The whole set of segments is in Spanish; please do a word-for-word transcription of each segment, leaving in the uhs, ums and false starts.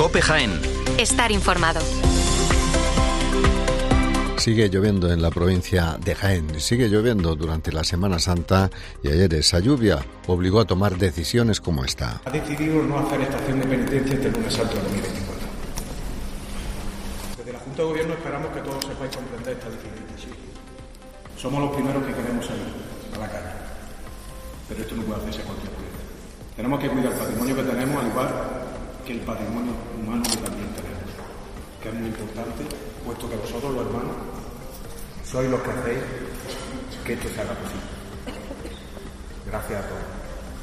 COPE Jaén. Estar informado. Sigue lloviendo en la provincia de Jaén, sigue lloviendo durante la Semana Santa y ayer esa lluvia obligó a tomar decisiones como esta. Ha decidido no hacer estación de penitencia este lunes santo de dos mil veinticuatro. Desde la Junta de Gobierno esperamos que todos sepáis comprender esta decisión. Somos los primeros que queremos salir a la calle, pero esto no puede hacerse a cualquier precio. Tenemos que cuidar el patrimonio que tenemos, al igual que el patrimonio humano que también tenemos, que es muy importante, puesto que vosotros, los hermanos, sois los que hacéis que esto se haga posible. Gracias a todos.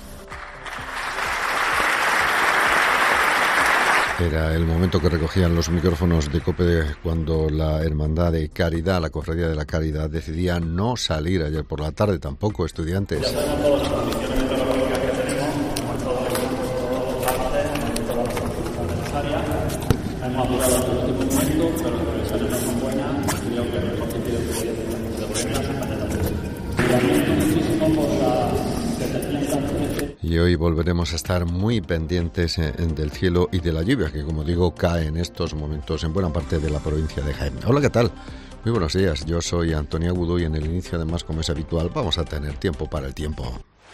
Era el momento que recogían los micrófonos de COPE cuando la Hermandad de Caridad, la Cofradía de la Caridad, decidía no salir ayer por la tarde, tampoco estudiantes. Ya sabemos todas las condiciones meteorológicas que tenemos, hemos estado todos los partes, hemos hecho las cosas necesarias, hemos apurado en el último momento, pero las previsiones no son buenas, creo que el mejor sentido que voy a hacer de premios es para la y lamento muchísimo por la decepción tan fuerte. Y hoy volveremos a estar muy pendientes en, del cielo y de la lluvia, que como digo, cae en estos momentos en buena parte de la provincia de Jaén. Hola, ¿qué tal? Muy buenos días, yo soy Antonio Agudo y en el inicio, además, como es habitual, vamos a tener tiempo para el tiempo.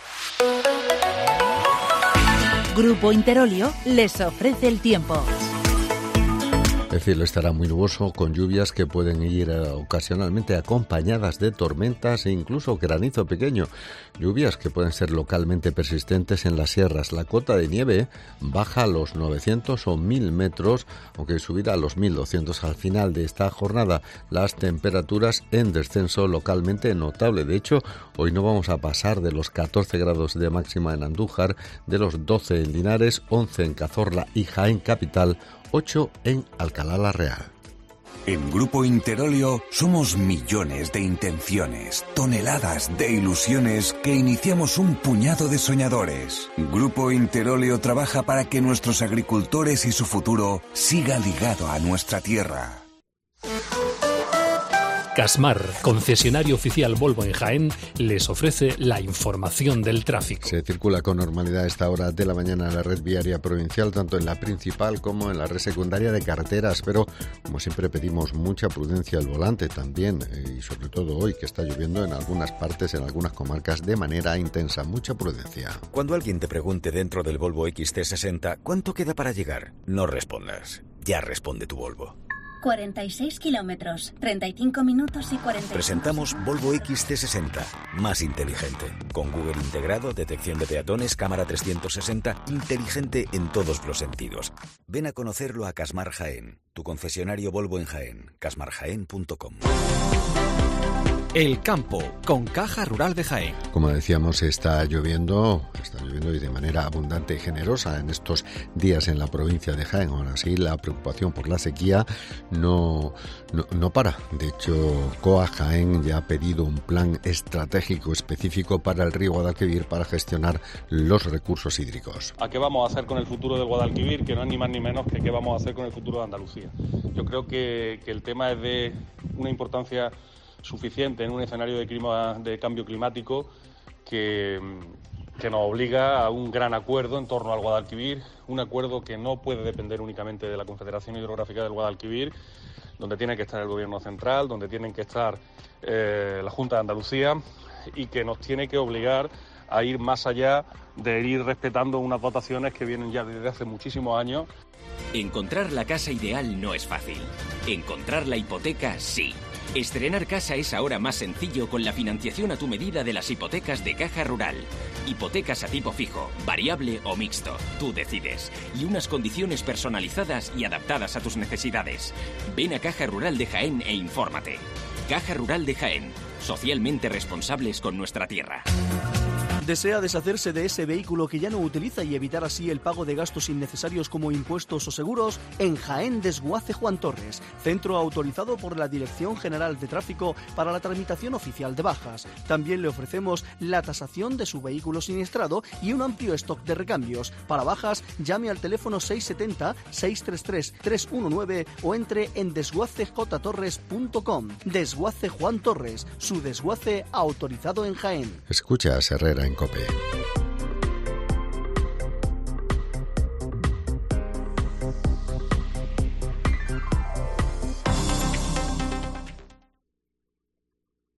Grupo Interolio les ofrece el tiempo. El cielo estará muy nuboso, con lluvias que pueden ir eh, ocasionalmente acompañadas de tormentas e incluso granizo pequeño. Lluvias que pueden ser localmente persistentes en las sierras. La cota de nieve baja a los novecientos o mil metros, aunque subirá a los mil doscientos al final de esta jornada. Las temperaturas en descenso localmente notable. De hecho, hoy no vamos a pasar de los catorce grados de máxima en Andújar, de los doce en Linares, once en Cazorla y Jaén Capital, ocho en Alcalá la Real. En Grupo Interolio somos millones de intenciones, toneladas de ilusiones que iniciamos un puñado de soñadores. Grupo Interolio trabaja para que nuestros agricultores y su futuro siga ligado a nuestra tierra. Casmar, concesionario oficial Volvo en Jaén, les ofrece la información del tráfico. Se circula con normalidad a esta hora de la mañana en la red viaria provincial, tanto en la principal como en la red secundaria de carreteras, pero como siempre pedimos mucha prudencia al volante también, y sobre todo hoy que está lloviendo en algunas partes, en algunas comarcas de manera intensa. Mucha prudencia. Cuando alguien te pregunte dentro del Volvo X C sesenta, ¿cuánto queda para llegar? No respondas. Ya responde tu Volvo. cuarenta y seis kilómetros, treinta y cinco minutos y cuarenta. Presentamos Volvo X C sesenta, más inteligente. Con Google integrado, detección de peatones, cámara trescientos sesenta, inteligente en todos los sentidos. Ven a conocerlo a Casmar Jaén, tu concesionario Volvo en Jaén, casmar jaén punto com. El campo, con Caja Rural de Jaén. Como decíamos, está lloviendo, está lloviendo y de manera abundante y generosa en estos días en la provincia de Jaén. Aún así, la preocupación por la sequía no, no, no para. De hecho, C O A Jaén ya ha pedido un plan estratégico específico para el río Guadalquivir para gestionar los recursos hídricos. ¿A qué vamos a hacer con el futuro del Guadalquivir? Que no es ni más ni menos que qué vamos a hacer con el futuro de Andalucía. Yo creo que, que el tema es de una importancia suficiente en un escenario de, clima, de cambio climático que, que nos obliga a un gran acuerdo en torno al Guadalquivir, un acuerdo que no puede depender únicamente de la Confederación Hidrográfica del Guadalquivir, donde tiene que estar el Gobierno central, donde tienen que estar eh, la Junta de Andalucía y que nos tiene que obligar a ir más allá de ir respetando unas dotaciones que vienen ya desde hace muchísimos años. Encontrar la casa ideal no es fácil. Encontrar la hipoteca, sí. Estrenar casa es ahora más sencillo con la financiación a tu medida de las hipotecas de Caja Rural. Hipotecas a tipo fijo, variable o mixto. Tú decides. Y unas condiciones personalizadas y adaptadas a tus necesidades. Ven a Caja Rural de Jaén e infórmate. Caja Rural de Jaén. Socialmente responsables con nuestra tierra. ¿Desea deshacerse de ese vehículo que ya no utiliza y evitar así el pago de gastos innecesarios como impuestos o seguros? En Jaén Desguace Juan Torres, centro autorizado por la Dirección General de Tráfico para la tramitación oficial de bajas. También le ofrecemos la tasación de su vehículo siniestrado y un amplio stock de recambios. Para bajas, llame al teléfono seis siete cero, seis tres tres, tres uno nueve o entre en desguace j torres punto com. Desguace Juan Torres, su desguace autorizado en Jaén. Escucha a Herrera en COPE.